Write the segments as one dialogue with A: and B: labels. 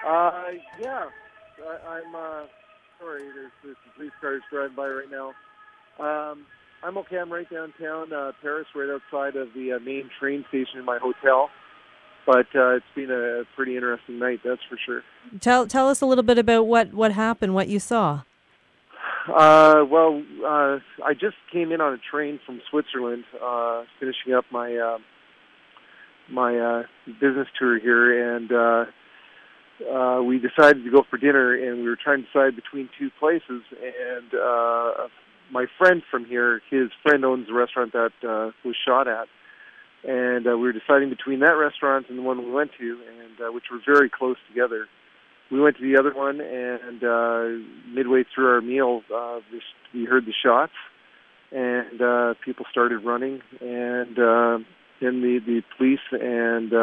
A: Yeah. I'm sorry. There's some police cars driving by right now. I'm okay. I'm right downtown Paris, right outside of the main train station in my hotel. But it's been a pretty interesting night, that's for sure.
B: Tell us a little bit about what happened, what you saw.
A: I just came in on a train from Switzerland, finishing up my business tour here, and we decided to go for dinner, and we were trying to decide between two places. And my friend from here, his friend owns a restaurant that was shot at, and we were deciding between that restaurant and the one we went to, and which were very close together. We went to the other one, and midway through our meal, we heard the shots, and people started running, and then the police and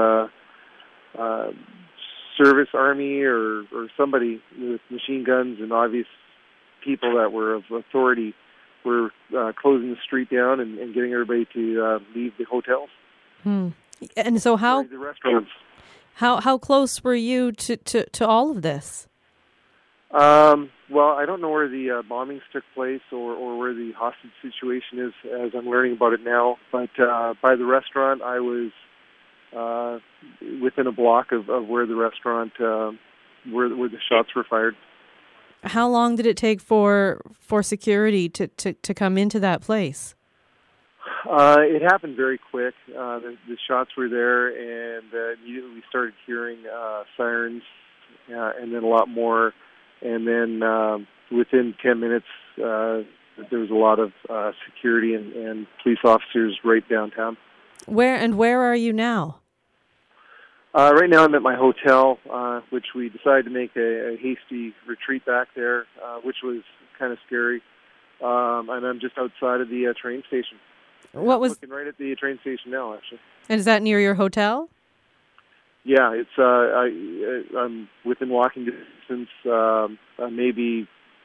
A: service army or somebody with machine guns and obvious people that were of authority were closing the street down and getting everybody to leave the hotels.
B: And so
A: the restaurants.
B: How close were you to all of this?
A: Well, I don't know where the bombings took place or where the hostage situation is, as I'm learning about it now. But by the restaurant, I was within a block of where the restaurant, where the shots were fired.
B: How long did it take for security to come into that place?
A: It happened very quick. The shots were there, and immediately we started hearing sirens, and then a lot more. And then within 10 minutes, there was a lot of security and police officers right downtown.
B: Where are you now?
A: Right now I'm at my hotel, which we decided to make a hasty retreat back there, which was kind of scary. And I'm just outside of the train station. I'm looking right at the train station now, actually.
B: And is that near your hotel?
A: Yeah, it's I'm within walking distance, maybe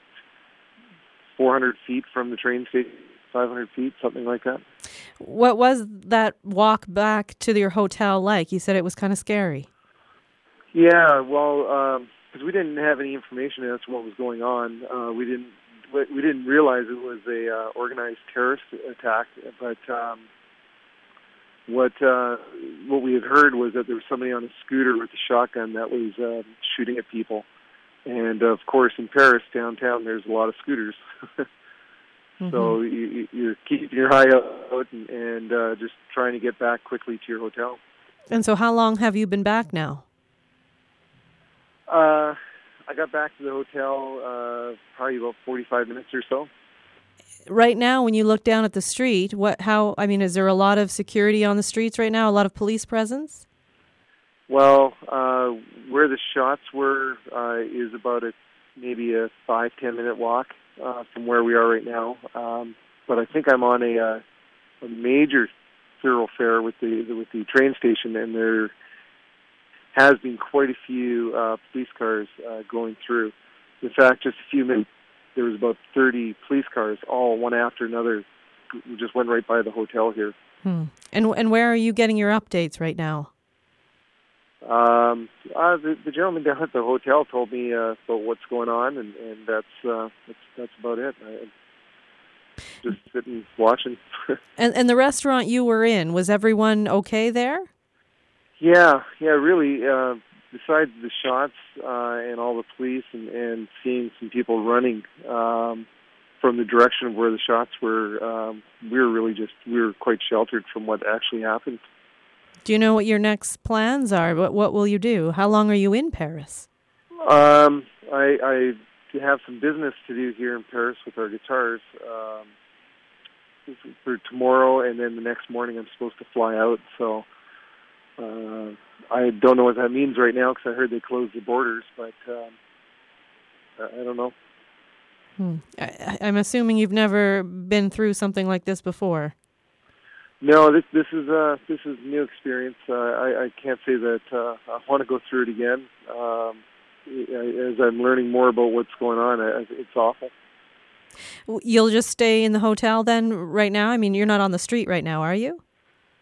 A: 400 feet from the train station, 500 feet, something like that.
B: What was that walk back to your hotel like? You said it was kind of scary.
A: Yeah, well, because we didn't have any information as to what was going on. We didn't realize it was a organized terrorist attack, but what we had heard was that there was somebody on a scooter with a shotgun that was shooting at people. And of course, in Paris downtown, there's a lot of scooters. Mm-hmm. So you're keeping your eye out and just trying to get back quickly to your hotel.
B: And so, how long have you been back now?
A: I got back to the hotel probably about 45 minutes or so.
B: Right now, when you look down at the street, is there a lot of security on the streets right now? A lot of police presence?
A: Well, where the shots were is about maybe a 5-10 minute walk from where we are right now. But I think I'm on a major thoroughfare with the train station, and there has been quite a few police cars going through. In fact, just a few minutes, there was about 30 police cars, all one after another, just went right by the hotel here.
B: And where are you getting your updates right now?
A: The gentleman down at the hotel told me about what's going on, and that's about it. Just sitting watching.
B: And the restaurant you were in, was everyone okay there?
A: Yeah, really. Besides the shots and all the police and seeing some people running from the direction of where the shots were, we were quite sheltered from what actually happened.
B: Do you know what your next plans are? What will you do? How long are you in Paris?
A: I have some business to do here in Paris with our guitars for tomorrow, and then the next morning I'm supposed to fly out. So I don't know what that means right now because I heard they closed the borders, but I don't know.
B: I'm assuming you've never been through something like this before.
A: No, this is a new experience. I can't say that I want to go through it again. As I'm learning more about what's going on, it's awful.
B: You'll just stay in the hotel then right now? I mean, you're not on the street right now, are you?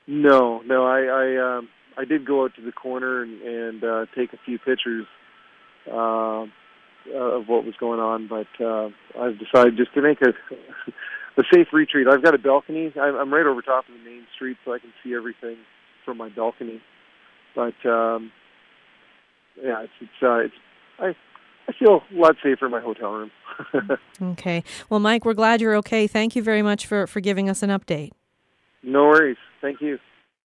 A: No. I did go out to the corner and take a few pictures of what was going on. But I've decided just to make a safe retreat. I've got a balcony. I'm right over top of the main street, so I can see everything from my balcony. But yeah, I feel a lot safer in my hotel room.
B: Okay. Well, Mike, we're glad you're okay. Thank you very much for giving us an update.
A: No worries. Thank you.